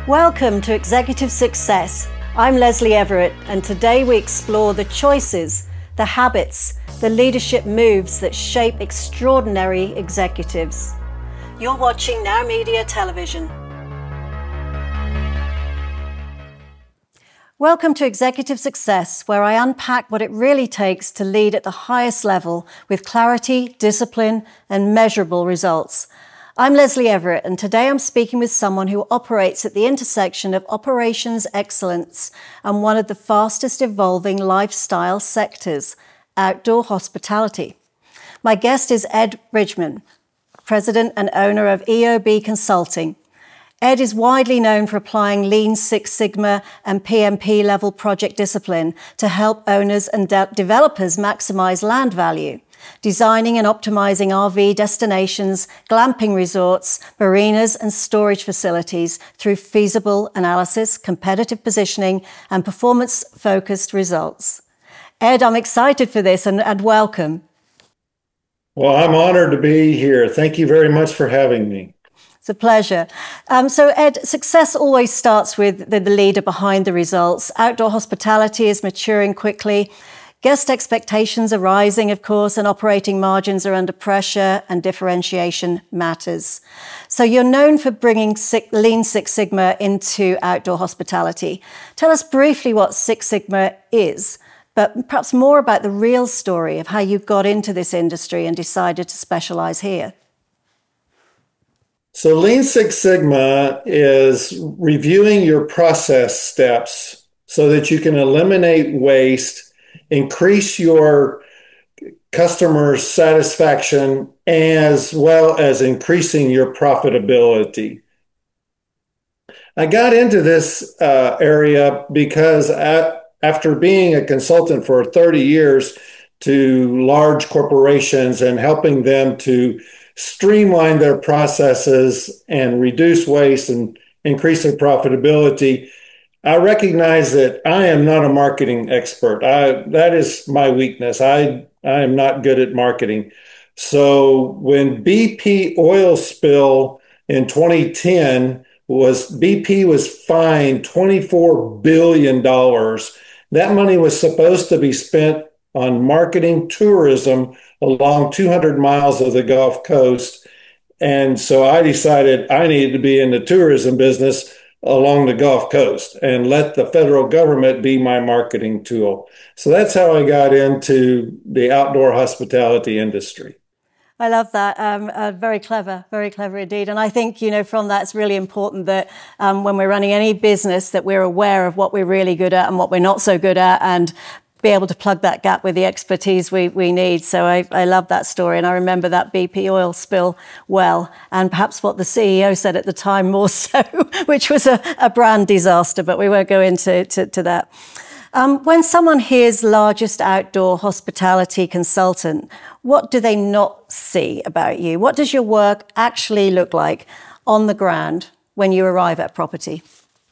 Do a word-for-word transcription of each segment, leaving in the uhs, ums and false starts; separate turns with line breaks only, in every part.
Welcome to Executive Success. I'm Leslie Everett, and today we explore the choices, the habits, the leadership moves that shape extraordinary executives. You're watching Now Media Television. Welcome to Executive Success, where I unpack what it really takes to lead at the highest level with clarity, discipline, and measurable results. I'm Leslie Everett, and today I'm speaking with someone who operates at the intersection of operations excellence and one of the fastest evolving lifestyle sectors, outdoor hospitality. My guest is Ed Bridgman, president and owner of E O B Consulting. Ed is widely known for applying Lean Six Sigma and P M P level project discipline to help owners and de- developers maximize land value, designing and optimizing R V destinations, glamping resorts, marinas, and storage facilities through feasible analysis, competitive positioning, and performance-focused results. Ed, I'm excited for this and, and welcome.
Well, I'm honored to be here. Thank you very much for having me.
It's a pleasure. Um, so, Ed, success always starts with the, the leader behind the results. Outdoor hospitality is maturing quickly. Guest expectations are rising, of course, and operating margins are under pressure, and differentiation matters. So you're known for bringing six, Lean Six Sigma into outdoor hospitality. Tell us briefly what Six Sigma is, but perhaps more about the real story of how you got into this industry and decided to specialize here.
So Lean Six Sigma is reviewing your process steps so that you can eliminate waste, increase your customer satisfaction, as well as increasing your profitability. I got into this uh, area because at, after being a consultant for thirty years to large corporations and helping them to streamline their processes and reduce waste and increase their profitability, I recognize that I am not a marketing expert. I, that is my weakness. I, I am not good at marketing. So when B P oil spill in twenty ten was, B P was fined twenty-four billion dollars. That money was supposed to be spent on marketing tourism along two hundred miles of the Gulf Coast. And so I decided I needed to be in the tourism business along the Gulf Coast and let the federal government be my marketing tool. So that's how I got into the outdoor hospitality industry.
I love that. Um, uh, very clever, very clever indeed. And I think, you know, from that, it's really important that um, when we're running any business, that we're aware of what we're really good at and what we're not so good at, and be able to plug that gap with the expertise we, we need. So I, I love that story. And I remember that B P oil spill well, and perhaps what the C E O said at the time more so, which was a, a brand disaster, but we won't go into to, to that. Um, when someone hears largest outdoor hospitality consultant, what do they not see about you? What does your work actually look like on the ground when you arrive at property?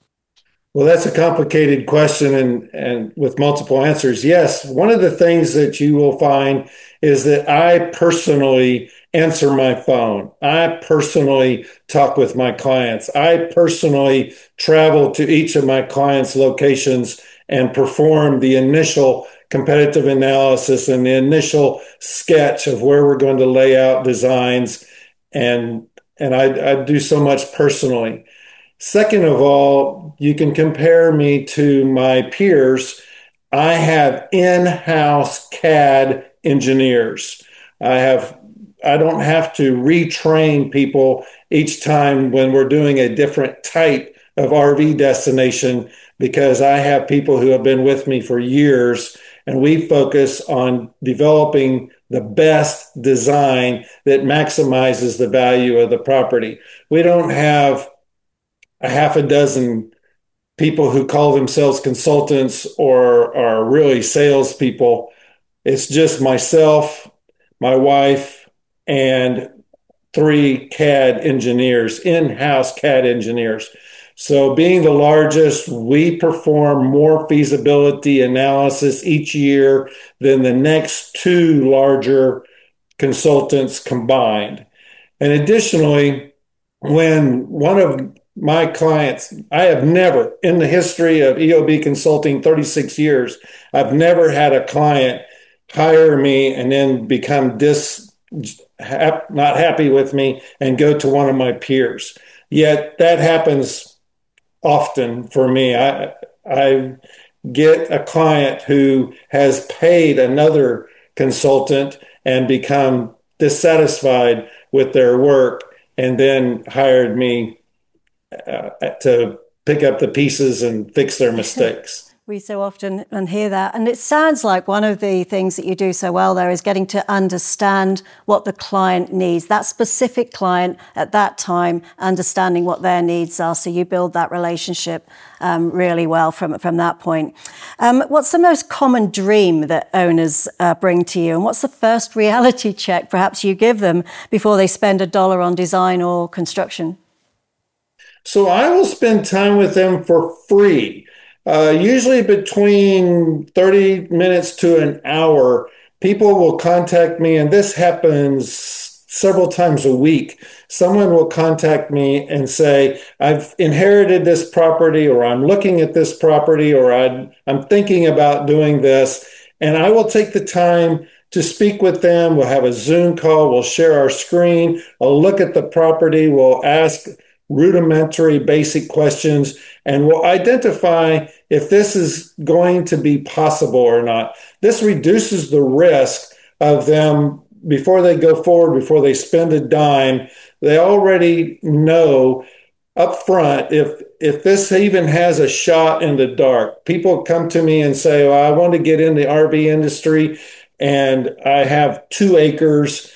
Well, that's a complicated question and, and with multiple answers. Yes, one of the things that you will find is that I personally answer my phone. I personally talk with my clients. I personally travel to each of my clients' locations and perform the initial competitive analysis and the initial sketch of where we're going to lay out designs. And, and I, I do so much personally. Second of all, you can compare me to my peers. I have in-house C A D engineers. I have, I don't have to retrain people each time when we're doing a different type of R V destination, because I have people who have been with me for years, and we focus on developing the best design that maximizes the value of the property. We don't have a half a dozen people who call themselves consultants or are really salespeople. It's just myself, my wife, and three C A D engineers, in-house C A D engineers. So being the largest, we perform more feasibility analysis each year than the next two larger consultants combined. And additionally, when one of my clients, I have never, in the history of E O B Consulting, thirty-six years, I've never had a client hire me and then become dis, hap, not happy with me and go to one of my peers. Yet that happens often for me. I, I get a client who has paid another consultant and become dissatisfied with their work and then hired me uh, to pick up the pieces and fix their mistakes.
We so often and hear that. And it sounds like one of the things that you do so well there is getting to understand what the client needs, that specific client at that time, understanding what their needs are. So you build that relationship um, really well from, from that point. Um, what's the most common dream that owners uh, bring to you? And what's the first reality check perhaps you give them before they spend a dollar on design or construction?
So I will spend time with them for free. Uh, usually between thirty minutes to an hour, people will contact me, and this happens several times a week. Someone will contact me and say, I've inherited this property, or I'm looking at this property, or I'm, I'm thinking about doing this. And I will take the time to speak with them. We'll have a Zoom call. We'll share our screen. I'll look at the property. We'll ask rudimentary basic questions, and we'll identify if this is going to be possible or not. This reduces the risk of them before they go forward, before they spend a dime. They already know up front if if this even has a shot in the dark. People come to me and say, well, I want to get in the R V industry and I have two acres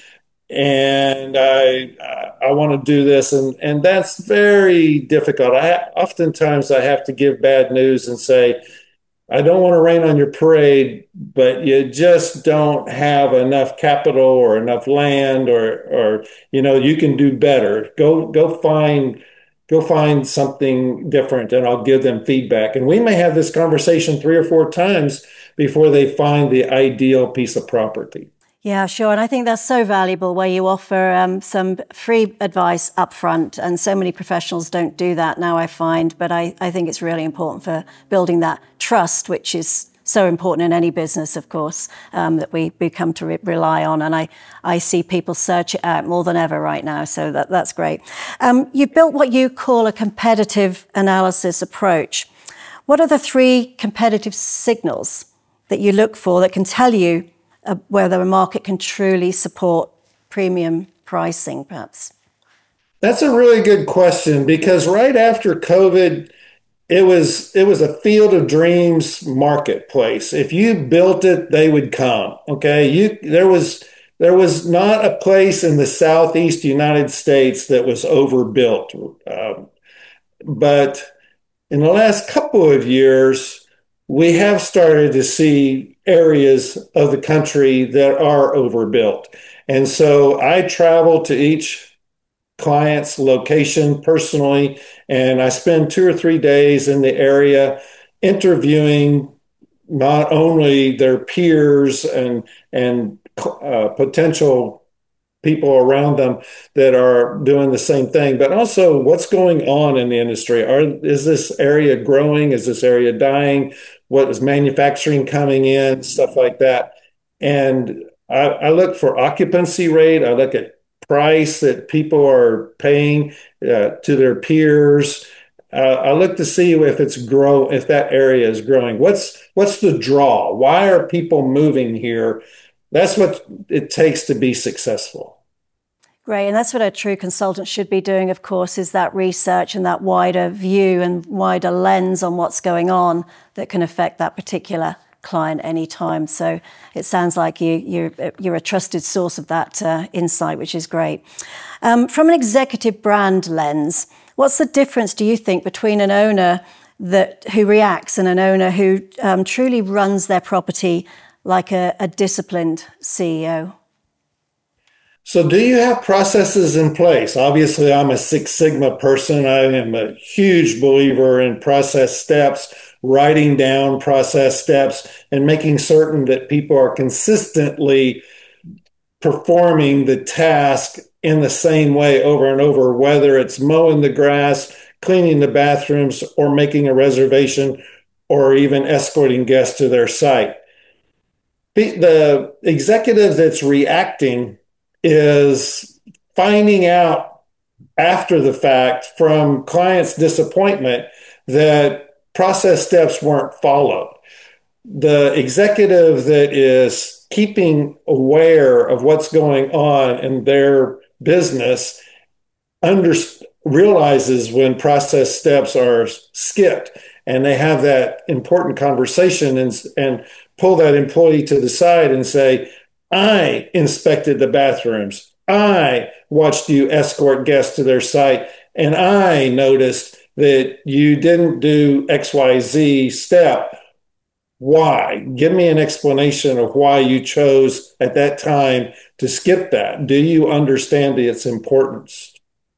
and I I want to do this, and and that's very difficult. I ha- oftentimes I have to give bad news and say, I don't want to rain on your parade, but you just don't have enough capital or enough land, or or you know, you can do better. Go go find go find something different, and I'll give them feedback. And we may have this conversation three or four times before they find the ideal piece of property.
Yeah, sure. And I think that's so valuable where you offer um, some free advice up front. And so many professionals don't do that now, I find. But I, I think it's really important for building that trust, which is so important in any business, of course, um, that we, we come to re- rely on. And I, I see people search it out more than ever right now. So that, that's great. Um, you built what you call a competitive analysis approach. What are the three competitive signals that you look for that can tell you Uh, whether a market can truly support premium pricing, perhaps?
That's a really good question, because right after COVID, it was it was a field of dreams marketplace. If you built it, they would come. Okay, you there was there was not a place in the Southeast United States that was overbuilt, um, but in the last couple of years, we have started to see areas of the country that are overbuilt. And so I travel to each client's location personally, and I spend two or three days in the area interviewing not only their peers and, and uh, potential people around them that are doing the same thing, but also what's going on in the industry. Are, is this area growing? Is this area dying? What is manufacturing coming in? Stuff like that. And I, I look for occupancy rate. I look at price that people are paying uh, to their peers. Uh, I look to see if it's grow, if that area is growing. What's what's the draw? Why are people moving here? That's what it takes to be successful.
Great, and that's what a true consultant should be doing, of course, is that research and that wider view and wider lens on what's going on that can affect that particular client anytime. So it sounds like you, you're, you're a trusted source of that uh, insight, which is great. Um, from an executive brand lens, what's the difference, do you think, between an owner that who reacts and an owner who um, truly runs their property like a, a disciplined C E O?
So do you have processes in place? Obviously, I'm a Six Sigma person. I am a huge believer in process steps, writing down process steps, and making certain that people are consistently performing the task in the same way over and over, whether it's mowing the grass, cleaning the bathrooms or making a reservation or even escorting guests to their site. The, the executive that's reacting is finding out after the fact from clients' disappointment that process steps weren't followed. The executive that is keeping aware of what's going on in their business under, realizes when process steps are skipped, and they have that important conversation and, and pull that employee to the side and say, I inspected the bathrooms. I watched you escort guests to their site, and I noticed that you didn't do X Y Z step. Why? Give me an explanation of why you chose at that time to skip that. Do you understand its importance?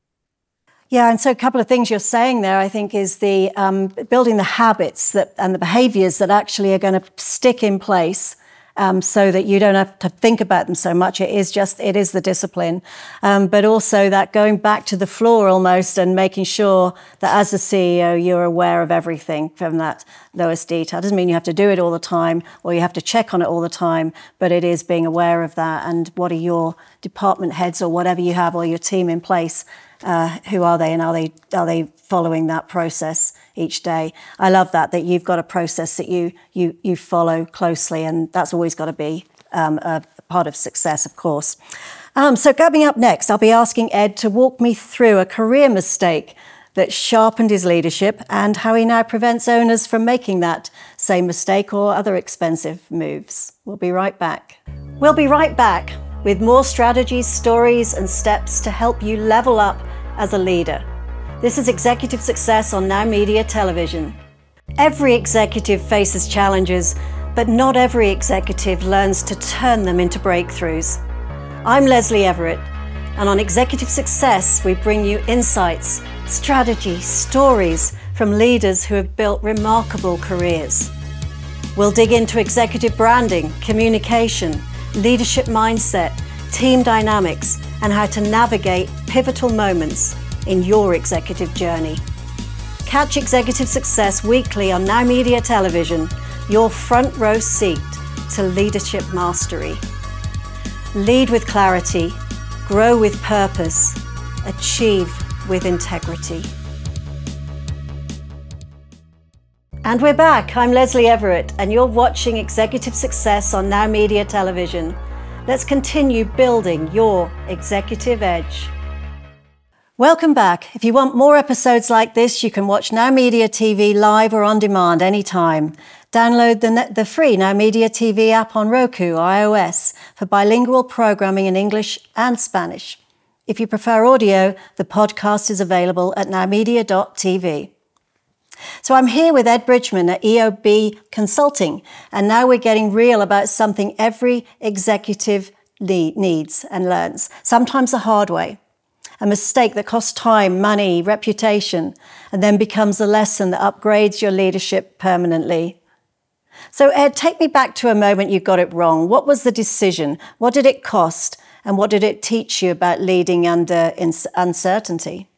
Yeah, and so a couple of things you're saying there, I think, is the um, building the habits that and the behaviors that actually are going to stick in place, um, so that you don't have to think about them so much. It is just, it is the discipline. Um, but also that going back to the floor almost and making sure that as a C E O, you're aware of everything from that lowest detail. It doesn't mean you have to do it all the time or you have to check on it all the time, but it is being aware of that and what are your department heads or whatever you have or your team in place. Uh, who are they, and are they are they following that process each day? I love that that you've got a process that you you you follow closely, and that's always got to be um, a part of success, of course. Um, so coming up next, I'll be asking Ed to walk me through a career mistake that sharpened his leadership and how he now prevents owners from making that same mistake or other expensive moves. We'll be right back. We'll be right back with more strategies, stories, and steps to help you level up as a leader. This is Executive Success on Now Media Television. Every executive faces challenges, but not every executive learns to turn them into breakthroughs. I'm Leslie Everett, and on Executive Success, we bring you insights, strategy, stories from leaders who have built remarkable careers. We'll dig into executive branding, communication, leadership mindset, team dynamics, and how to navigate pivotal moments in your executive journey. Catch Executive Success weekly on Now Media Television, your front row seat to leadership mastery. Lead with clarity, grow with purpose, achieve with integrity. And we're back. I'm Leslie Everett, and you're watching Executive Success on Now Media Television. Let's continue building your executive edge. Welcome back. If you want more episodes like this, you can watch Now Media T V live or on demand anytime. Download the, the free Now Media T V app on Roku or iOS for bilingual programming in English and Spanish. If you prefer audio, the podcast is available at now media dot t v. So I'm here with Ed Bridgman at E O B Consulting, and now we're getting real about something every executive needs and learns, sometimes the hard way. A mistake that costs time, money, reputation, and then becomes a lesson that upgrades your leadership permanently. So Ed, take me back to a moment you got it wrong. What was the decision? What did it cost? And what did it teach you about leading under uncertainty?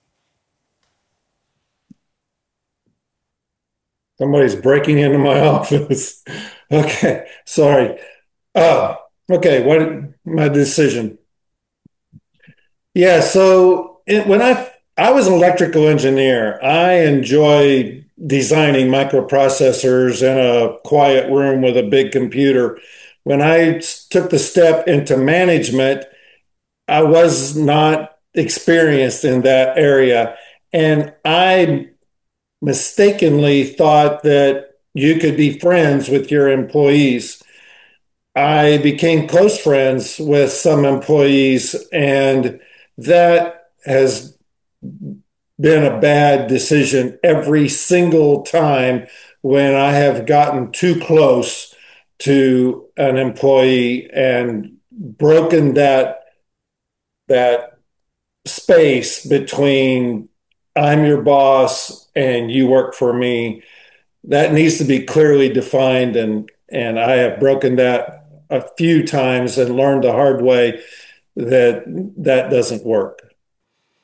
Somebody's breaking into my office. Okay, sorry. Uh, okay, what my decision? Yeah, so it, when I I was an electrical engineer, I enjoy designing microprocessors in a quiet room with a big computer. When I took the step into management, I was not experienced in that area, and I mistakenly thought that you could be friends with your employees. I became close friends with some employees, and that has been a bad decision every single time when I have gotten too close to an employee and broken that that space between I'm your boss and you work for me. That needs to be clearly defined, and and I have broken that a few times and learned the hard way that that doesn't work.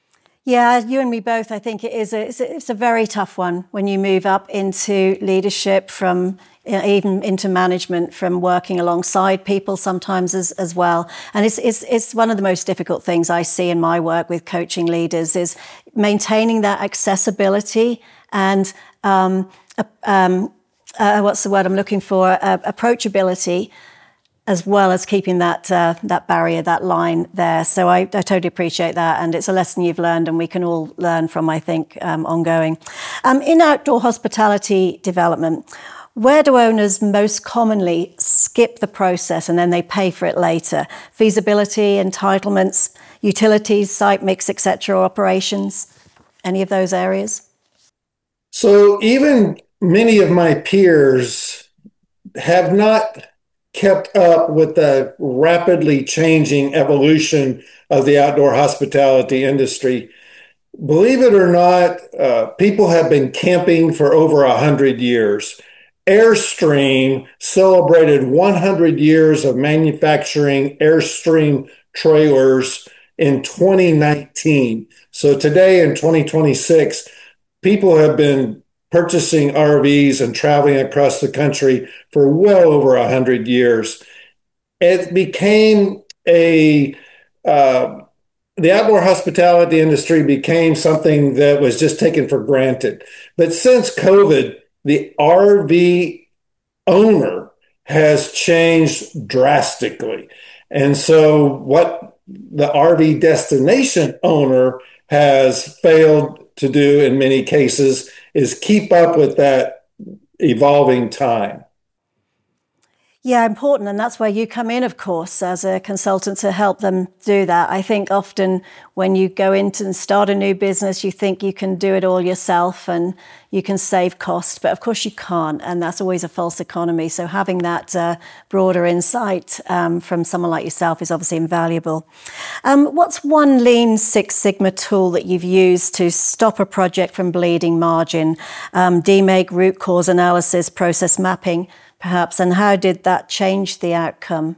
Yeah, you and me both. I think it is a, it's a, it's a very tough one when you move up into leadership from you know, even into management, from working alongside people sometimes as, as well. And it's, it's, it's one of the most difficult things I see in my work with coaching leaders is maintaining that accessibility and um, uh, um, uh, what's the word I'm looking for? Uh, approachability, as well as keeping that uh, that barrier, that line there. So I, I totally appreciate that. And it's a lesson you've learned and we can all learn from, I think, um, ongoing. Um, in outdoor hospitality development, where do owners most commonly skip the process and then they pay for it later? Feasibility, entitlements, utilities, site mix, et cetera, operations, any of those areas?
So even many of my peers have not kept up with the rapidly changing evolution of the outdoor hospitality industry. Believe it or not, uh, people have been camping for over a hundred years. Airstream celebrated one hundred years of manufacturing Airstream trailers in twenty nineteen. So today in twenty twenty-six, people have been purchasing R Vs and traveling across the country for well over one hundred years. It became a, uh, the outdoor hospitality industry became something that was just taken for granted. But since COVID, the R V owner has changed drastically. And so what the R V destination owner has failed to do in many cases is keep up with that evolving time.
Yeah, important. And that's where you come in, of course, as a consultant to help them do that. I think often when you go into and start a new business, you think you can do it all yourself and you can save cost, but of course you can't. And that's always a false economy. So having that uh, broader insight um, from someone like yourself is obviously invaluable. Um, what's one Lean Six Sigma tool that you've used to stop a project from bleeding margin? Um, D M A K, root cause analysis, process mapping, perhaps, and how did that change the outcome?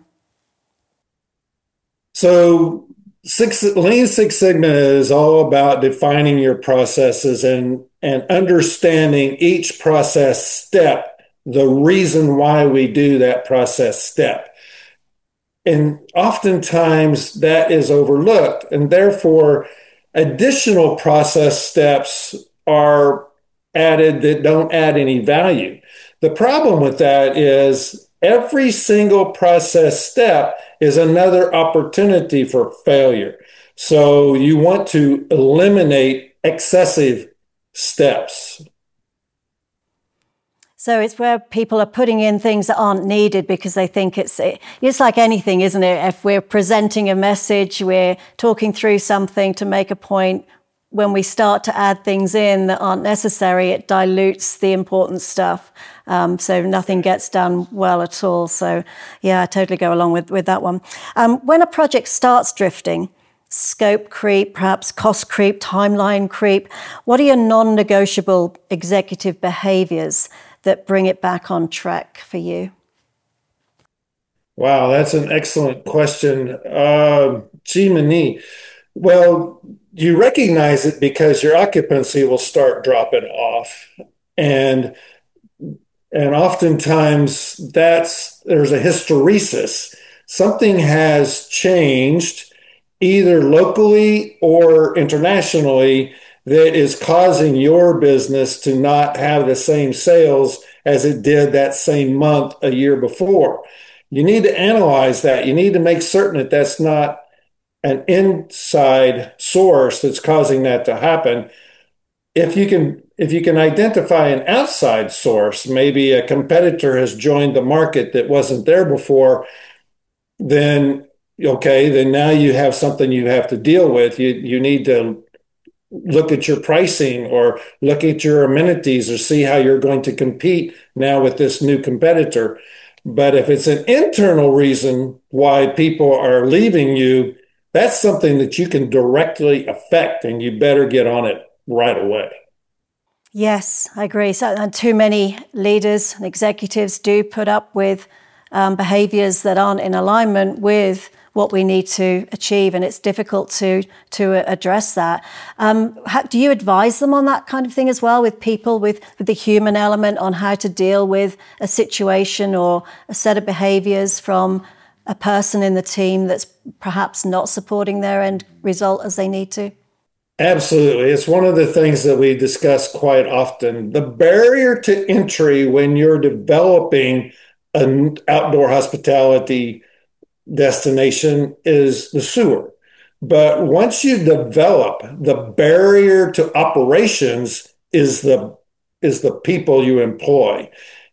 So six, Lean Six Sigma is all about defining your processes and, and understanding each process step, the reason why we do that process step. And oftentimes that is overlooked, and therefore additional process steps are added that don't add any value. The problem with that is every single process step is another opportunity for failure. So you want to eliminate excessive steps.
So it's where people are putting in things that aren't needed because they think it's, it's like anything, isn't it? If we're presenting a message, we're talking through something to make a point, when we start to add things in that aren't necessary, it dilutes the important stuff. Um, so nothing gets done well at all. So yeah, I totally go along with, with that one. Um, when a project starts drifting, scope creep, perhaps cost creep, timeline creep, what are your non-negotiable executive behaviors that bring it back on track for you?
Wow, that's an excellent question. Uh, gee, Mani. Well, you recognize it because your occupancy will start dropping off. And and oftentimes that's there's a hysteresis. Something has changed either locally or internationally that is causing your business to not have the same sales as it did that same month a year before. You need to analyze that. You need to make certain that that's not an inside source that's causing that to happen. If you can, if you can identify an outside source, maybe a competitor has joined the market that wasn't there before, then okay, then now you have something you have to deal with. You you need to look at your pricing or look at your amenities or see how you're going to compete now with this new competitor. But if it's an internal reason why people are leaving you, that's something that you can directly affect, and you better get on it right away.
Yes, I agree. So, and too many leaders and executives do put up with um, behaviors that aren't in alignment with what we need to achieve, and it's difficult to to address that. Um, how, do you advise them on that kind of thing as well, with people with, with the human element, on how to deal with a situation or a set of behaviours from a person in the team that's perhaps not supporting their end result as they need to?
Absolutely. It's one of the things that we discuss quite often. The barrier to entry when you're developing an outdoor hospitality destination is the sewer. But once you develop, the barrier to operations is the is the people you employ.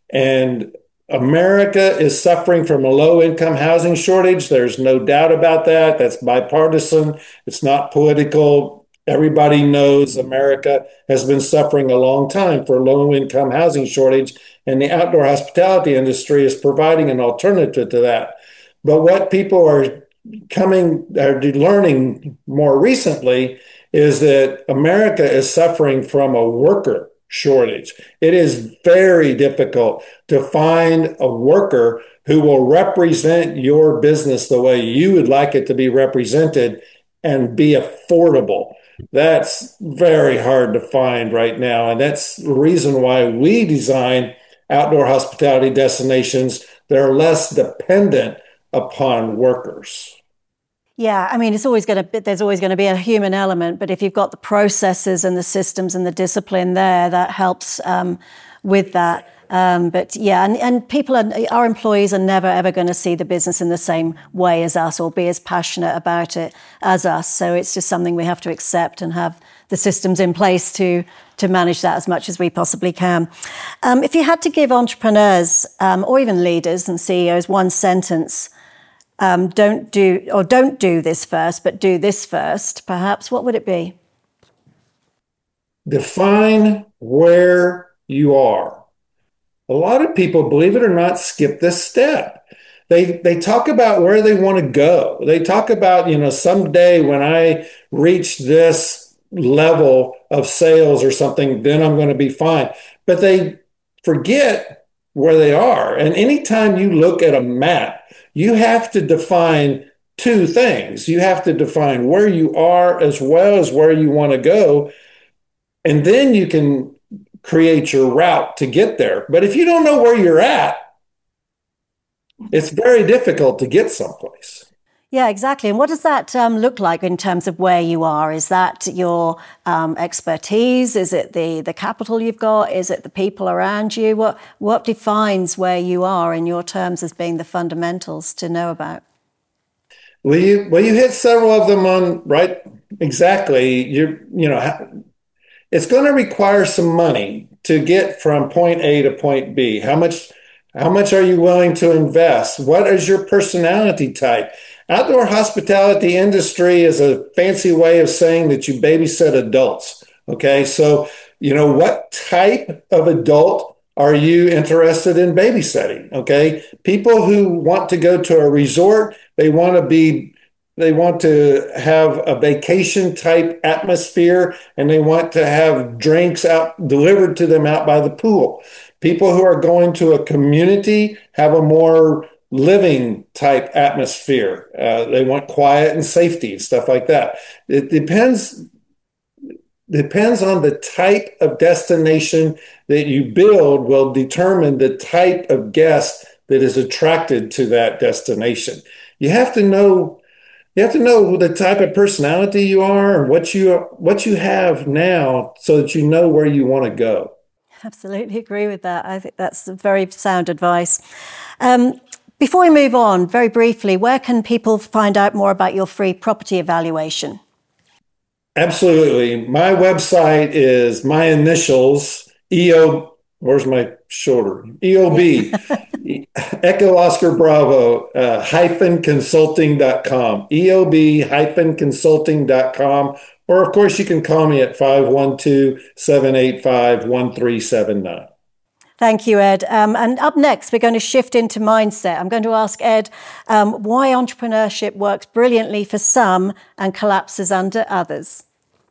And America is suffering from a low-income housing shortage. There's no doubt about that. That's bipartisan. It's not political. Everybody knows America has been suffering a long time for a low-income housing shortage, and the outdoor hospitality industry is providing an alternative to that. But what people are coming, are learning more recently is that America is suffering from a worker shortage. It is very difficult to find a worker who will represent your business the way you would like it to be represented and be affordable. That's very hard to find right now. And that's the reason why we design outdoor hospitality destinations that are less dependent upon workers.
Yeah, I mean, it's always going to, there's always going to be a human element, but if you've got the processes and the systems and the discipline there, that helps um, with that. Um, but yeah, and, and people, are, our employees are never, ever going to see the business in the same way as us or be as passionate about it as us. So it's just something we have to accept and have the systems in place to, to manage that as much as we possibly can. Um, if you had to give entrepreneurs um, or even leaders and C E Os one sentence, um, don't do, or don't do this first, but do this first, perhaps, what would it be?
Define where you are. A lot of people, believe it or not, skip this step. They they talk about where they want to go. They talk about, you know, someday when I reach this level of sales or something, then I'm going to be fine. But they forget where they are. And anytime you look at a map, you have to define two things. You have to define where you are as well as where you want to go. And then you can create your route to get there. But if you don't know where you're at, it's very difficult to get someplace.
Yeah, exactly. And what does that um, look like in terms of where you are? Is that your um, expertise? Is it the, the capital you've got? Is it the people around you? What, what defines where you are in your terms as being the fundamentals to know about?
Well, you, well, you hit several of them on, right? Exactly. You you know, it's going to require some money to get from point A to point B. How much, how much are you willing to invest? What is your personality type? Outdoor hospitality industry is a fancy way of saying that you babysit adults. Okay. So, you know, what type of adult are you interested in babysitting? Okay. People who want to go to a resort, they want to be They want to have a vacation type atmosphere, and they want to have drinks out delivered to them out by the pool. People who are going to a community have a more living type atmosphere. Uh, they want quiet and safety and stuff like that. It depends depends on the type of destination that you build will determine the type of guest that is attracted to that destination. You have to know You have to know the type of personality you are and what you what you have now so that you know where you want to go.
Absolutely agree with that. I think that's very sound advice. Um, before we move on, very briefly, where can people find out more about your free property evaluation?
Absolutely. My website is my initials, E O, where's my shorter? E O B. Echo Oscar Bravo, uh, hyphen consulting dot com, E O B hyphen consulting dot com. Or, of course, you can call me at five one two, seven eight five, one three seven nine.
Thank you, Ed. Um, and up next, we're going to shift into mindset. I'm going to ask Ed um, why entrepreneurship works brilliantly for some and collapses under others.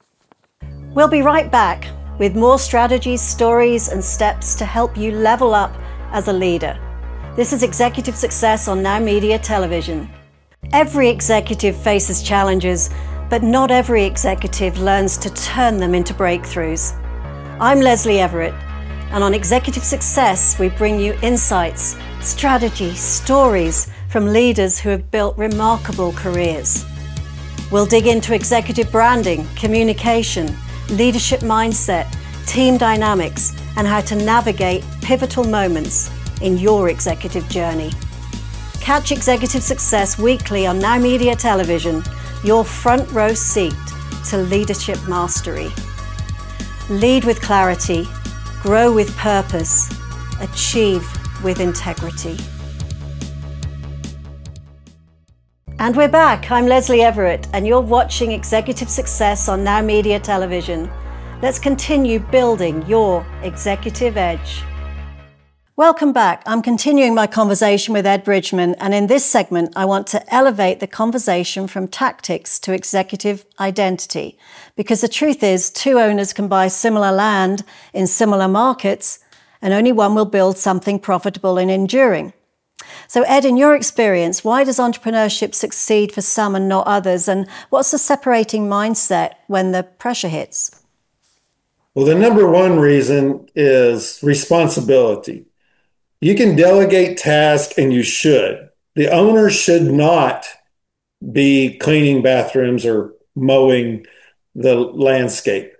We'll be right back with more strategies, stories, and steps to help you level up as a leader. This is Executive Success on Now Media Television. Every executive faces challenges, but not every executive learns to turn them into breakthroughs. I'm Leslie Everett, and on Executive Success, we bring you insights, strategy, stories from leaders who have built remarkable careers. We'll dig into executive branding, communication, leadership mindset, team dynamics, and how to navigate pivotal moments in your executive journey. Catch Executive Success weekly on Now Media Television, your front row seat to leadership mastery. Lead with clarity, grow with purpose, achieve with integrity. And we're back. I'm Leslie Everett, and you're watching Executive Success on Now Media Television. Let's continue building your executive edge. Welcome back. I'm continuing my conversation with Ed Bridgman, and in this segment, I want to elevate the conversation from tactics to executive identity. Because the truth is, two owners can buy similar land in similar markets, and only one will build something profitable and enduring. So Ed, in your experience, why does entrepreneurship succeed for some and not others? And what's the separating mindset when the pressure hits?
Well, the number one reason is responsibility. You can delegate tasks, and you should. The owner should not be cleaning bathrooms or mowing the landscape.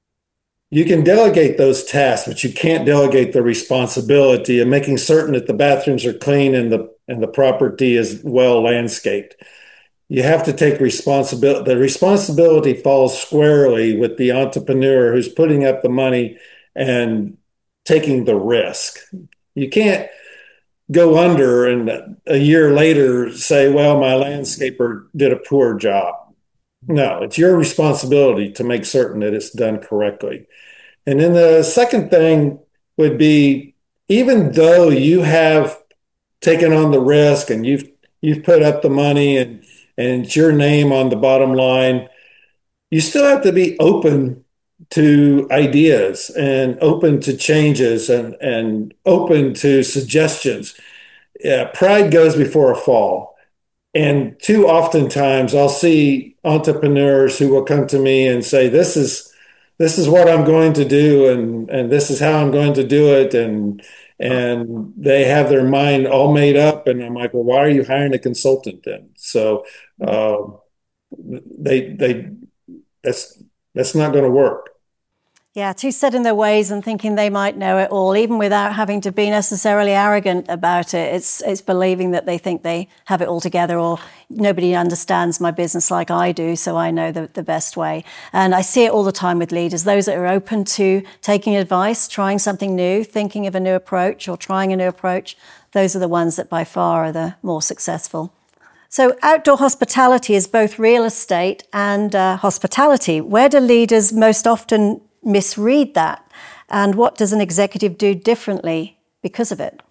You can delegate those tasks, but you can't delegate the responsibility of making certain that the bathrooms are clean and the and the property is well landscaped. You have to take responsibility. The responsibility falls squarely with the entrepreneur who's putting up the money and taking the risk. You can't go under and a year later say, well, my landscaper did a poor job. No, it's your responsibility to make certain that it's done correctly. And then the second thing would be, even though you have taken on the risk and you've you've put up the money and, and it's your name on the bottom line, you still have to be open to ideas and open to changes and, and open to suggestions. Yeah, pride goes before a fall. And too oftentimes I'll see entrepreneurs who will come to me and say, this is this is what I'm going to do, and, and this is how I'm going to do it. And and they have their mind all made up. And I'm like, well, why are you hiring a consultant then? So uh, they they that's that's not going to work.
Yeah, too set in their ways and thinking they might know it all, even without having to be necessarily arrogant about it. It's it's believing that they think they have it all together, or nobody understands my business like I do, so I know the, the best way. And I see it all the time with leaders, those that are open to taking advice, trying something new, thinking of a new approach or trying a new approach. Those are the ones that by far are the more successful. So outdoor hospitality is both real estate and uh, hospitality. Where do leaders most often misread that? And what does an executive do differently because of it?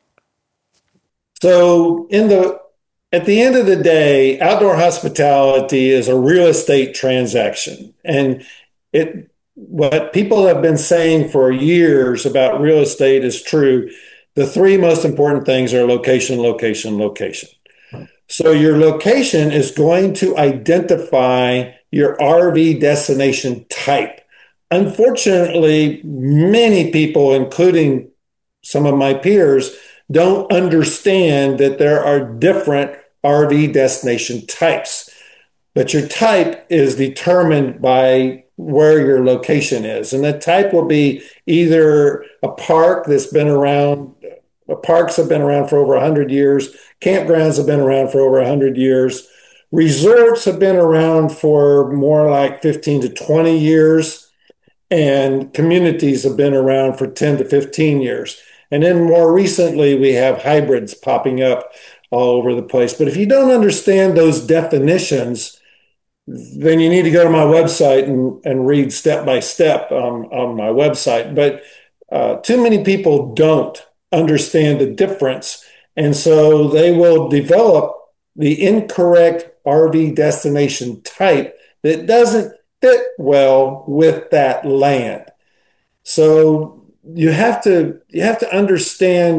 So in the at the end of the day, outdoor hospitality is a real estate transaction. And it what people have been saying for years about real estate is true. The three most important things are location, location, location. So your location is going to identify your R V destination type. Unfortunately, many people, including some of my peers, don't understand that there are different R V destination types. But your type is determined by where your location is. And the type will be either a park that's been around, parks have been around for over one hundred years, campgrounds have been around for over one hundred years, resorts have been around for more like fifteen to twenty years, and communities have been around for ten to fifteen years. And then more recently, we have hybrids popping up all over the place. But if you don't understand those definitions, then you need to go to my website and, and read step by step on, on my website. But uh, too many people don't understand the difference. And so they will develop the incorrect R V destination type that doesn't fit well with that land. So you have to you have to understand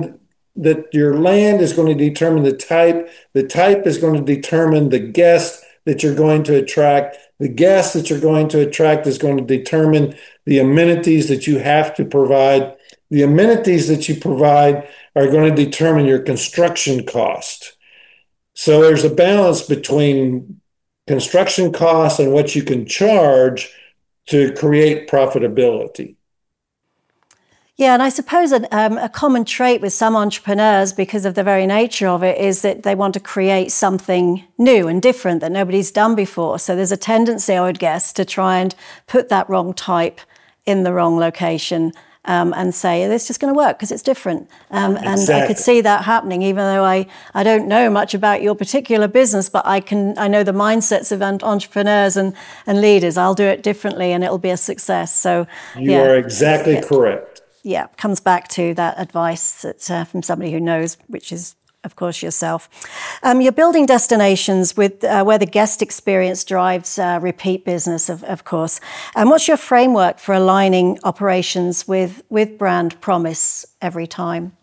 that your land is going to determine the type. The type is going to determine the guest that you're going to attract. The guest that you're going to attract is going to determine the amenities that you have to provide. The amenities that you provide are going to determine your construction cost. So there's a balance between construction costs and what you can charge to create profitability.
Yeah, and I suppose a, um, a common trait with some entrepreneurs, because of the very nature of it, is that they want to create something new and different that nobody's done before. So there's a tendency, I would guess, to try and put that wrong type in the wrong location um, and say, it's just going to work because it's different. Um, and exactly. I could see that happening, even though I, I don't know much about your particular business, but I can I know the mindsets of entrepreneurs and, and leaders. I'll do it differently and it'll be a success. So
You
yeah,
are exactly
it,
correct.
Yeah, comes back to that advice that, uh, from somebody who knows, which is, of course, yourself. Um, you're building destinations with uh, where the guest experience drives uh, repeat business, of, of course. And what's your framework for aligning operations with, with brand promise every time?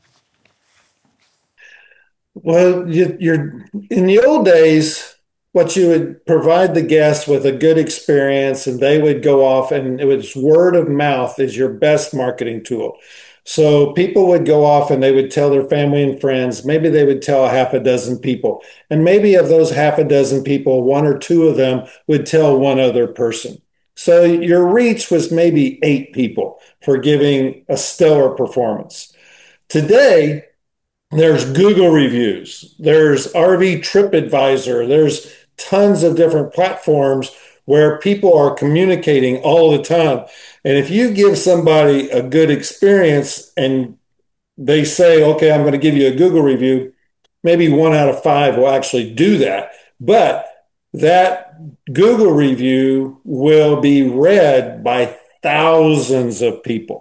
Well, you, you're in the old days, what you would provide the guests with a good experience, and they would go off, and it was word of mouth is your best marketing tool. So people would go off and they would tell their family and friends. Maybe they would tell a half a dozen people, and maybe of those half a dozen people, one or two of them would tell one other person. So your reach was maybe eight people for giving a stellar performance. Today, there's Google reviews, there's R V TripAdvisor, there's tons of different platforms where people are communicating all the time. And if you give somebody a good experience and they say, okay, I'm going to give you a Google review, maybe one out of five will actually do that. But that Google review will be read by thousands of people.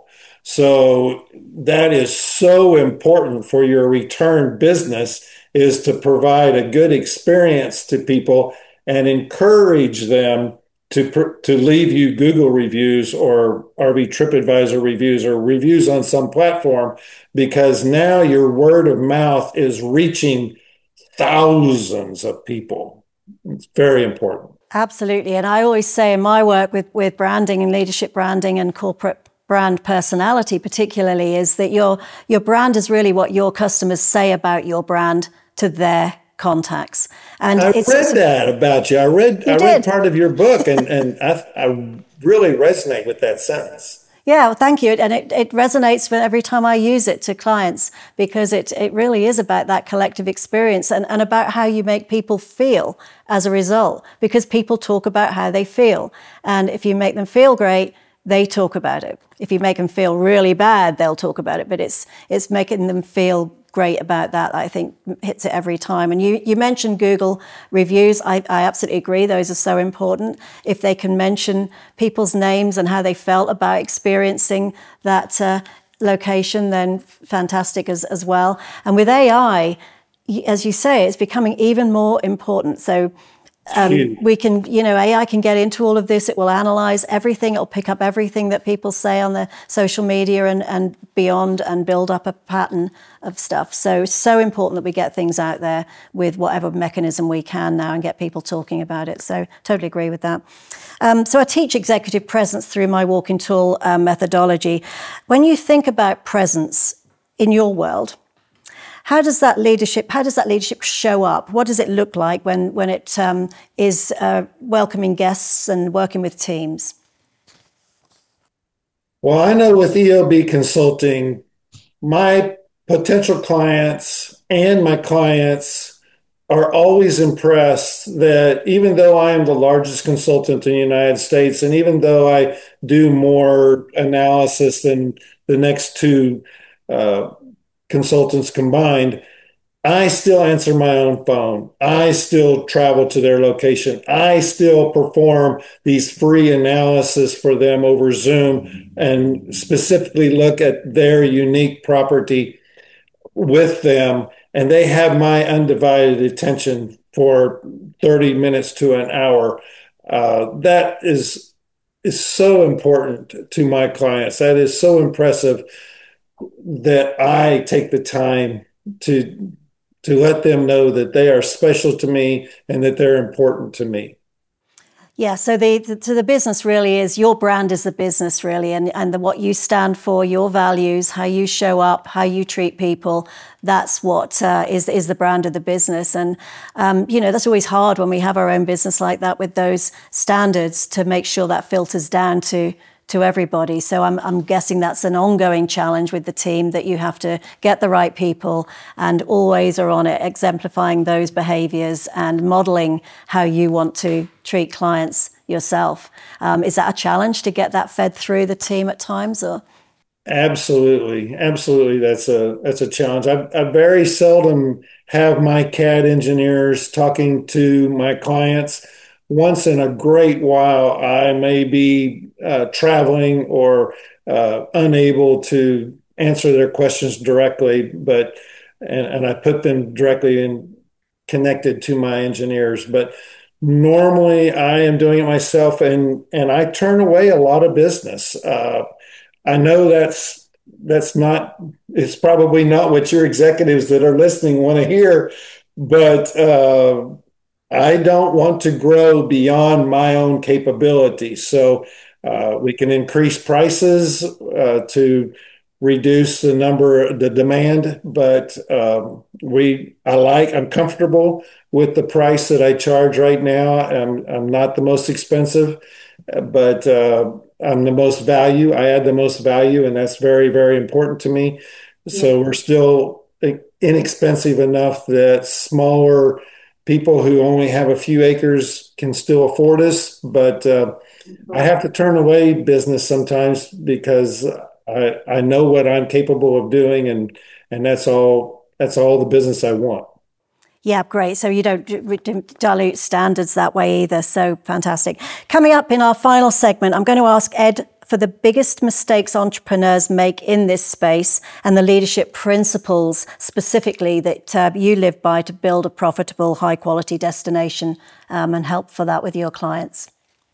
So that is so important for your return business, is to provide a good experience to people and encourage them to, to leave you Google reviews or R V TripAdvisor reviews or reviews on some platform, because now your word of mouth is reaching thousands of people. It's very important.
Absolutely. And I always say in my work with, with branding and leadership branding and corporate brand personality particularly, is that your your brand is really what your customers say about your brand to their contacts. And
I
it's,
read
it's,
that about you. I read
you
I
did.
read part of your book, and, and I, I really resonate with that sentence.
Yeah, well, thank you. And it, it resonates with every time I use it to clients, because it, it really is about that collective experience and, and about how you make people feel as a result, because people talk about how they feel. And if you make them feel great, they talk about it. If you make them feel really bad, they'll talk about it. But it's it's making them feel great about that, I think, hits it every time. And you, you mentioned Google reviews. I, I absolutely agree. Those are so important. If they can mention people's names and how they felt about experiencing that uh, location, then fantastic as, as well. And with A I, as you say, it's becoming even more important. So Um, we can, you know, A I can get into all of this. It will analyze everything. It'll pick up everything that people say on their social media and, and beyond, and build up a pattern of stuff. So, so important that we get things out there with whatever mechanism we can now and get people talking about it. So totally agree with that. Um, so I teach executive presence through my walking tool uh, methodology. When you think about presence in your world, How does that leadership? How does that leadership show up? What does it look like when when it um, is uh, welcoming guests and working with teams?
Well, I know with E O B Consulting, my potential clients and my clients are always impressed that even though I am the largest consultant in the United States, and even though I do more analysis than the next two uh, consultants combined, I still answer my own phone. I still travel to their location. I still perform these free analysis for them over Zoom and specifically look at their unique property with them. And they have my undivided attention for thirty minutes to an hour. Uh, that is, is so important to my clients. That is so impressive that I take the time to to let them know that they are special to me and that they're important to me.
Yeah, so the, the to the business really is your brand is the business really, and and the, what you stand for, your values, how you show up, how you treat people. That's what uh, is is the brand of the business, and um, you know that's always hard when we have our own business like that with those standards to make sure that filters down to. to everybody. So I'm, I'm guessing that's an ongoing challenge with the team, that you have to get the right people and always are on it, exemplifying those behaviors and modeling how you want to treat clients yourself. Um, is that a challenge to get that fed through the team at times? Or?
Absolutely. Absolutely. That's a, that's a challenge. I, I very seldom have my C A D engineers talking to my clients. Once in a great while, I may be uh, traveling or uh, unable to answer their questions directly, but and, and I put them directly in connected to my engineers. But normally, I am doing it myself, and and I turn away a lot of business. Uh, I know that's that's not it's probably not what your executives that are listening want to hear, but. Uh, I don't want to grow beyond my own capabilities. So uh, we can increase prices uh, to reduce the number, the demand, but um, we, I like, I'm comfortable with the price that I charge right now. I'm, I'm not the most expensive, but uh, I'm the most value. I add the most value, and that's very, very important to me.
Yeah.
So we're still inexpensive enough that smaller people who only have a few acres can still afford us, but uh, I have to turn away business sometimes because I I know what I'm capable of doing, and and that's all that's all the business I want.
Yeah, great. So you don't dilute standards that way either. So fantastic. Coming up in our final segment, I'm going to ask Ed for the biggest mistakes entrepreneurs make in this space and the leadership principles specifically that uh, you live by to build a profitable, high-quality destination um, and help for that with your clients.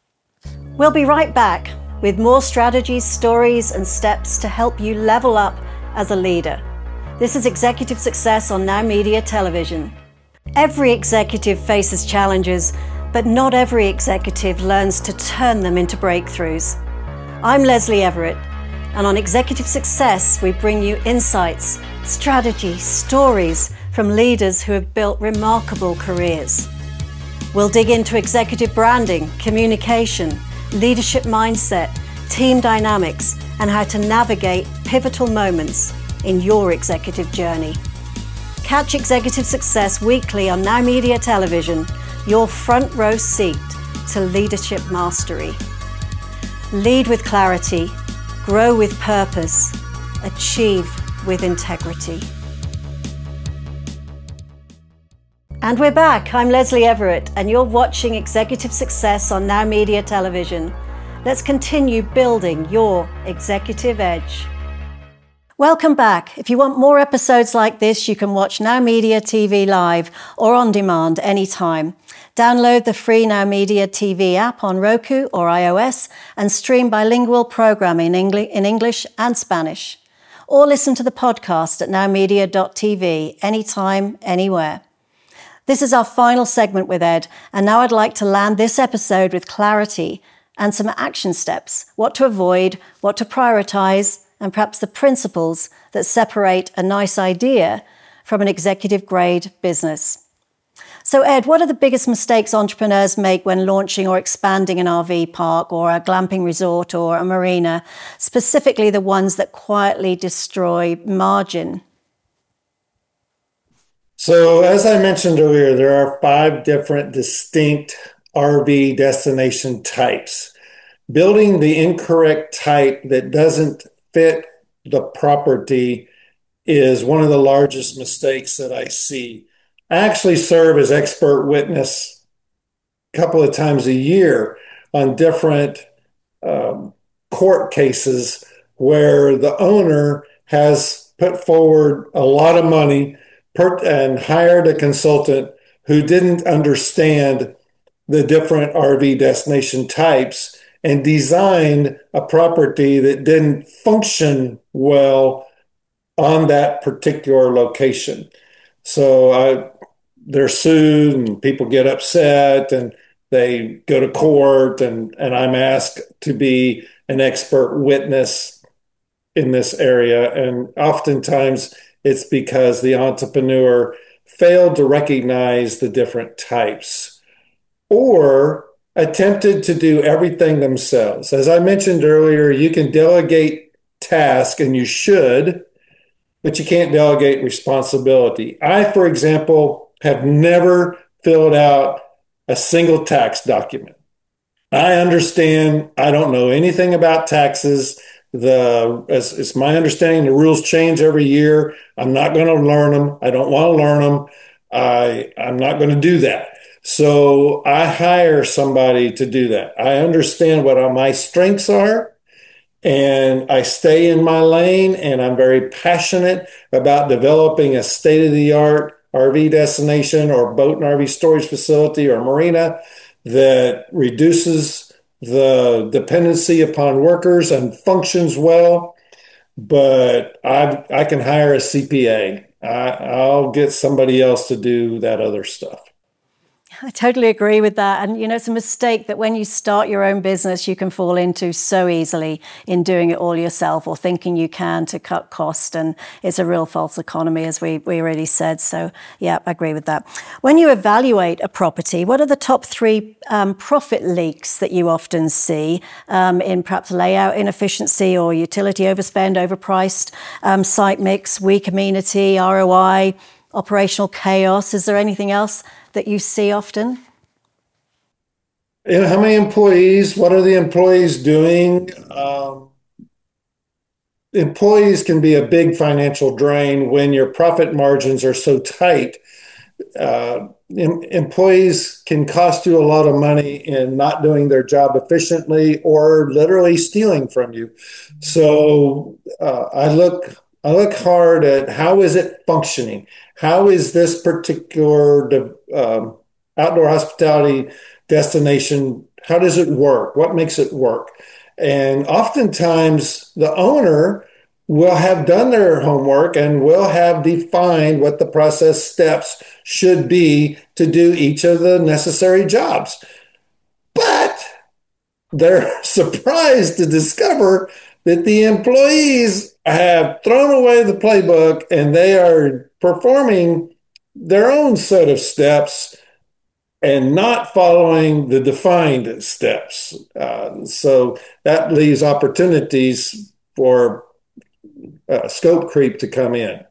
We'll be right back with more strategies, stories, and steps to help you level up as a leader. This is Executive Success on Now Media Television. Every executive faces challenges, but not every executive learns to turn them into breakthroughs. I'm Leslie Everett, and on Executive Success, we bring you insights, strategy, stories from leaders who have built remarkable careers. We'll dig into executive branding, communication, leadership mindset, team dynamics, and how to navigate pivotal moments in your executive journey. Catch Executive Success weekly on Now Media Television, your front row seat to leadership mastery. Lead with clarity, grow with purpose, achieve with integrity. And we're back. I'm Leslie Everett, and you're watching Executive Success on Now Media Television. Let's continue building your executive edge. Welcome back. If you want more episodes like this, you can watch Now Media T V live or on demand anytime. Download the free Now Media T V app on Roku or iOS and stream bilingual programming in English and Spanish. Or listen to the podcast at now media dot t v anytime, anywhere. This is our final segment with Ed, and now I'd like to land this episode with clarity and some action steps, what to avoid, what to prioritize, and perhaps the principles that separate a nice idea from an executive grade business. So Ed, what are the biggest mistakes entrepreneurs make when launching or expanding an R V park or a glamping resort or a marina, specifically the ones that quietly destroy margin?
So as I mentioned earlier, there are five different distinct R V destination types. Building the incorrect type that doesn't fit the property is one of the largest mistakes that I see. I actually serve as expert witness a couple of times a year on different um, court cases where the owner has put forward a lot of money per- and hired a consultant who didn't understand the different R V destination types and designed a property that didn't function well on that particular location. So I, they're sued and people get upset and they go to court and, and I'm asked to be an expert witness in this area. And oftentimes it's because the entrepreneur failed to recognize the different types or attempted to do everything themselves. As I mentioned earlier, you can delegate tasks and you should, but you can't delegate responsibility. I, for example, have never filled out a single tax document. I understand, I don't know anything about taxes. The as it's my understanding, the rules change every year. I'm not going to learn them. I don't want to learn them. I I'm not going to do that. So I hire somebody to do that. I understand what my strengths are and I stay in my lane, and I'm very passionate about developing a state-of-the-art R V destination or boat and R V storage facility or marina that reduces the dependency upon workers and functions well. But I I can hire a C P A. I, I'll get somebody else to do that other stuff.
I totally agree with that. And, you know, it's a mistake that when you start your own business, you can fall into so easily in doing it all yourself or thinking you can to cut cost. And it's a real false economy, as we, we already said. So, yeah, I agree with that. When you evaluate a property, what are the top three um, profit leaks that you often see um, in perhaps layout inefficiency or utility overspend, overpriced, um, site mix, weak amenity, R O I, operational chaos? Is there anything else that you see often?
You know, how many employees? What are the employees doing? Um, employees can be a big financial drain when your profit margins are so tight. Uh, em- employees can cost you a lot of money in not doing their job efficiently or literally stealing from you. So uh, I look I look hard at how is it functioning? How is this particular um, outdoor hospitality destination? How does it work? What makes it work? And oftentimes the owner will have done their homework and will have defined what the process steps should be to do each of the necessary jobs. But they're surprised to discover that the employees have thrown away the playbook and they are performing their own set of steps and not following the defined steps. Uh, so that leaves opportunities for uh, scope creep to come in.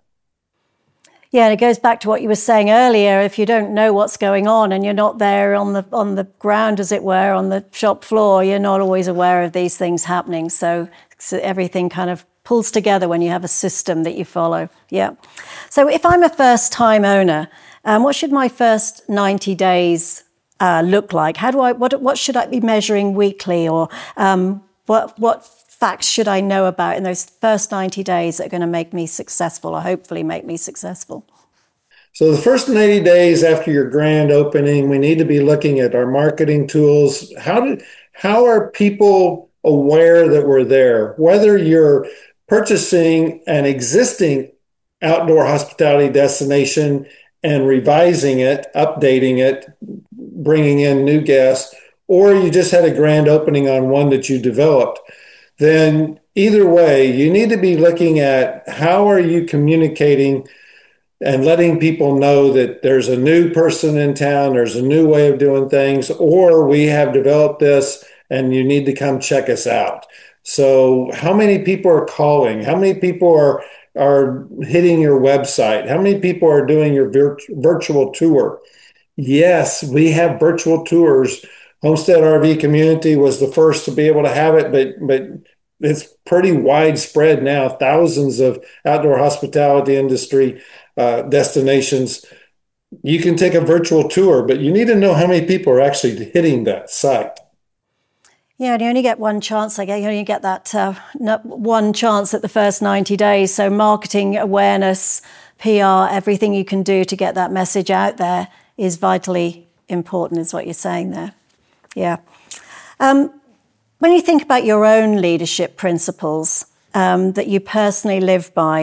Yeah, and it goes back to what you were saying earlier. If you don't know what's going on and you're not there on the on the ground, as it were, on the shop floor, you're not always aware of these things happening. So, so everything kind of pulls together when you have a system that you follow. Yeah. So if I'm a first-time owner, um, what should my first ninety days uh, look like? How do I? What what should I be measuring weekly, or um, what what facts should I know about in those first ninety days that are going to make me successful, or hopefully make me successful?
So the first ninety days after your grand opening, we need to be looking at our marketing tools. How did how are people aware that we're there? Whether you're purchasing an existing outdoor hospitality destination and revising it, updating it, bringing in new guests, or you just had a grand opening on one that you developed, then either way, you need to be looking at how are you communicating and letting people know that there's a new person in town, there's a new way of doing things, or we have developed this and you need to come check us out. So how many people are calling? How many people are are hitting your website? How many people are doing your vir- virtual tour? Yes, we have virtual tours. Homestead R V Community was the first to be able to have it, but but it's pretty widespread now. Thousands of outdoor hospitality industry uh, destinations. You can take a virtual tour, but you need to know how many people are actually hitting that site.
Yeah, and you only get one chance. I guess you only get that uh, one chance at the first ninety days. So marketing, awareness, P R, everything you can do to get that message out there is vitally important, is what you're saying there. Yeah. Um, when you think about your own leadership principles um, that you personally live by,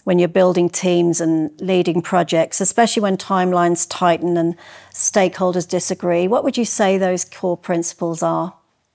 when you're building teams and leading projects, especially when timelines tighten and stakeholders disagree? What would you say those core principles are?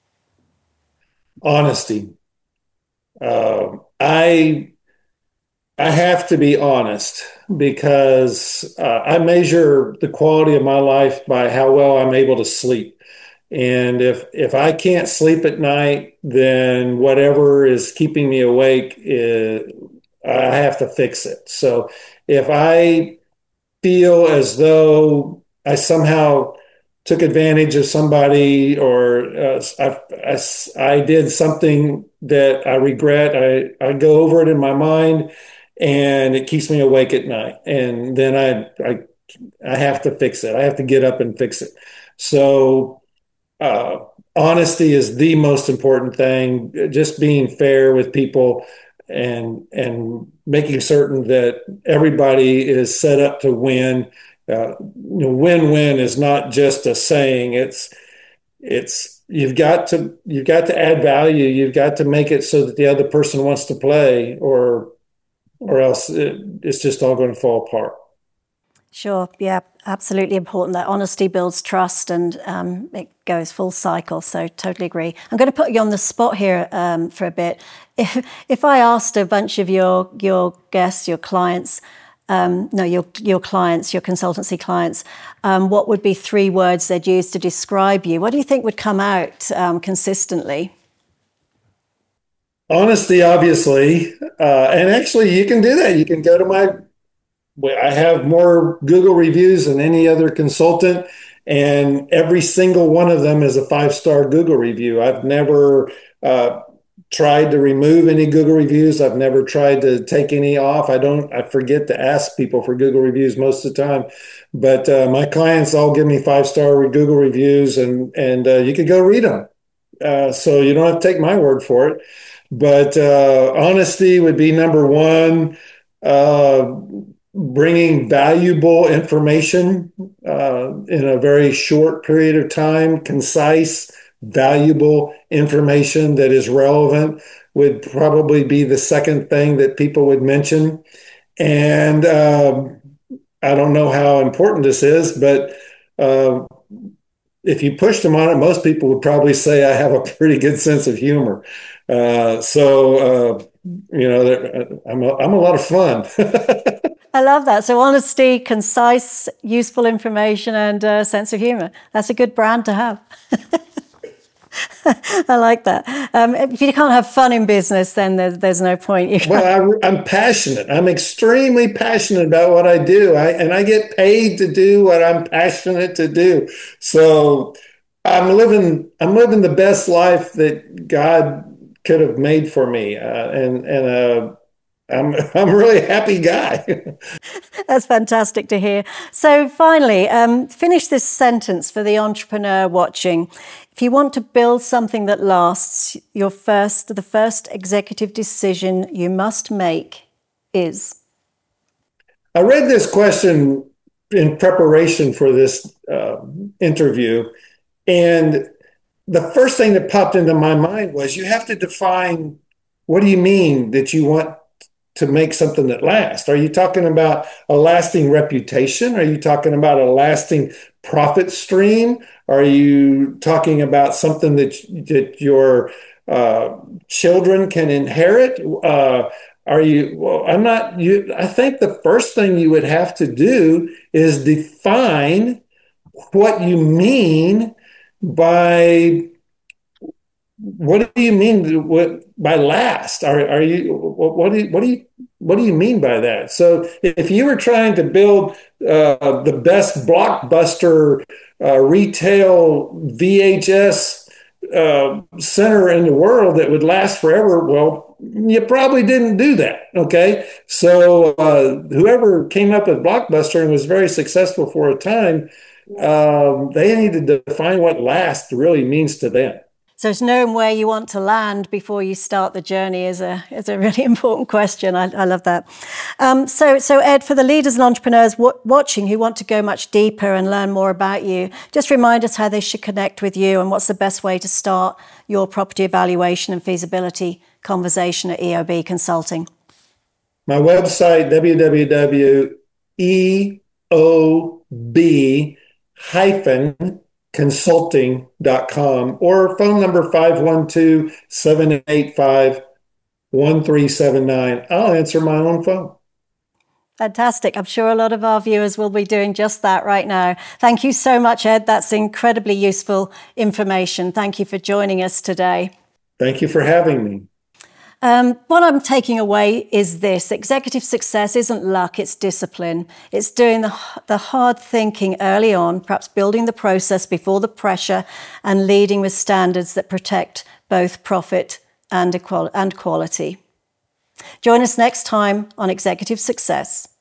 Honesty. Uh, I I have to be honest because uh, I measure the quality of my life by how well I'm able to sleep. And if if I can't sleep at night, then whatever is keeping me awake, is, I have to fix it. So if I feel as though I somehow took advantage of somebody or uh, I, I, I did something that I regret, I, I go over it in my mind and it keeps me awake at night. And then I, I, I have to fix it. I have to get up and fix it. So uh, honesty is the most important thing. Just being fair with people and and making certain that everybody is set up to win. Uh, you know, win-win is not just a saying. It's it's you've got to you've got to add value. You've got to make it so that the other person wants to play, or or else it, it's just all going to fall apart.
Sure. Yeah, absolutely important. That honesty builds trust and um, it goes full cycle. So totally agree. I'm going to put you on the spot here um, for a bit. If, if I asked a bunch of your your guests, your clients, um, no, your your clients, your consultancy clients, um, what would be three words they'd use to describe you? What do you think would come out um, consistently?
Honesty, obviously. Uh, and actually, you can do that. You can go to my I have more Google reviews than any other consultant, and every single one of them is a five-star Google review. I've never uh, tried to remove any Google reviews. I've never tried to take any off. I don't, I forget to ask people for Google reviews most of the time, but uh, my clients all give me five-star Google reviews, and, and uh, you can go read them. Uh, so you don't have to take my word for it. But uh, honesty would be number one. Uh, bringing valuable information uh, in a very short period of time, concise, valuable information that is relevant would probably be the second thing that people would mention. And um, I don't know how important this is, but uh, if you pushed them on it, most people would probably say I have a pretty good sense of humor. Uh, so, uh, you know, I'm a, I'm a lot of fun.
I love that. So honesty, concise, useful information, and a sense of humor. That's a good brand to have. I like that. Um, if you can't have fun in business, then there's, there's no point. You
well, I, I'm passionate. I'm extremely passionate about what I do. I, and I get paid to do what I'm passionate to do. So I'm living, I'm living the best life that God could have made for me. Uh, and, and, uh, I'm I'm a really happy guy.
That's fantastic to hear. So finally, um, finish this sentence for the entrepreneur watching. If you want to build something that lasts, your first, the first executive decision you must make is?
I read this question in preparation for this uh, interview, and the first thing that popped into my mind was you have to define, what do you mean that you want to make something that lasts? Are you talking about a lasting reputation? Are you talking about a lasting profit stream? Are you talking about something that that your uh, children can inherit? Uh, are you? Well, I'm not. You. I think the first thing you would have to do is define what you mean by. What do you mean what, by last? Are are you what do you, what do you what do you mean by that? So if you were trying to build uh, the best blockbuster uh, retail V H S uh, center in the world that would last forever, well, you probably didn't do that. Okay, so uh, whoever came up with Blockbuster and was very successful for a time, um, they need to define what last really means to them.
So it's knowing where you want to land before you start the journey is a is a really important question. I, I love that. Um, so, so Ed, for the leaders and entrepreneurs w- watching who want to go much deeper and learn more about you, just remind us how they should connect with you and what's the best way to start your property evaluation and feasibility conversation at E O B Consulting.
My website, w w w dot e o b dash consulting dot com, or phone number five one two, seven eight five, one three seven nine. I'll answer my own phone.
Fantastic. I'm sure a lot of our viewers will be doing just that right now. Thank you so much, Ed. That's incredibly useful information. Thank you for joining us today.
Thank you for having me.
Um, what I'm taking away is this: executive success isn't luck, it's discipline. It's doing the, the hard thinking early on, perhaps building the process before the pressure, and leading with standards that protect both profit and, equal- and quality. Join us next time on Executive Success.